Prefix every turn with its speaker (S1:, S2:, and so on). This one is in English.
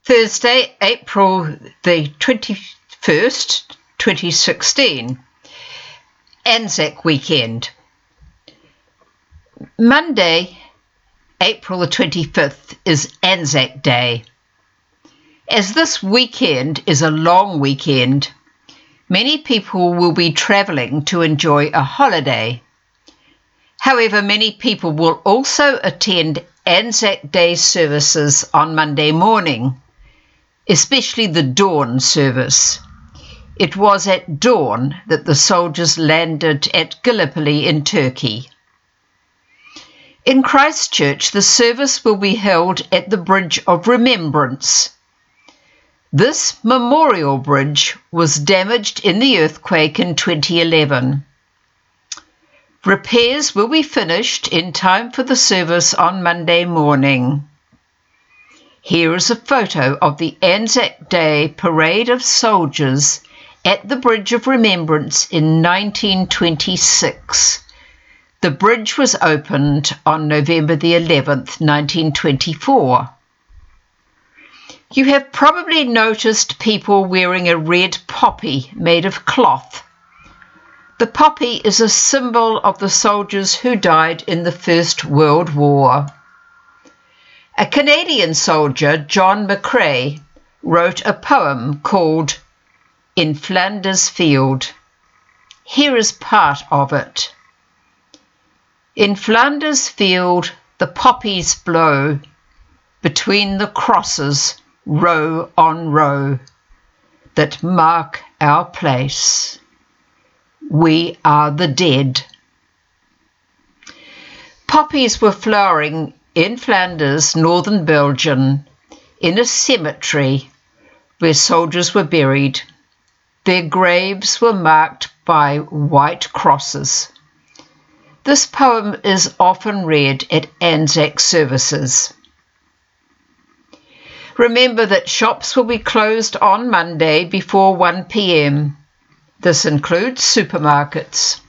S1: Thursday, April the 21st, 2016, Anzac weekend. Monday, April the 25th is Anzac Day. As this weekend is a long weekend, many people will be travelling to enjoy a holiday. However, many people will also attend Anzac Day services on Monday morning, especially the dawn service. It was at dawn that the soldiers landed at Gallipoli in Turkey. In Christchurch, the service will be held at the Bridge of Remembrance. This memorial bridge was damaged in the earthquake in 2011. Repairs will be finished in time for the service on Monday morning. Here is a photo of the Anzac Day Parade of Soldiers at the Bridge of Remembrance in 1926. The bridge was opened on November the 11th, 1924. You have probably noticed people wearing a red poppy made of cloth. The poppy is a symbol of the soldiers who died in the First World War. A Canadian soldier, John McCrae, wrote a poem called In Flanders Field. Here is part of it. In Flanders Field the poppies blow, between the crosses row on row, that mark our place. We are the dead. Poppies were flowering in Flanders, northern Belgium, in a cemetery where soldiers were buried. Their graves were marked by white crosses. This poem is often read at Anzac services. Remember that shops will be closed on Monday before 1 p.m. This includes supermarkets.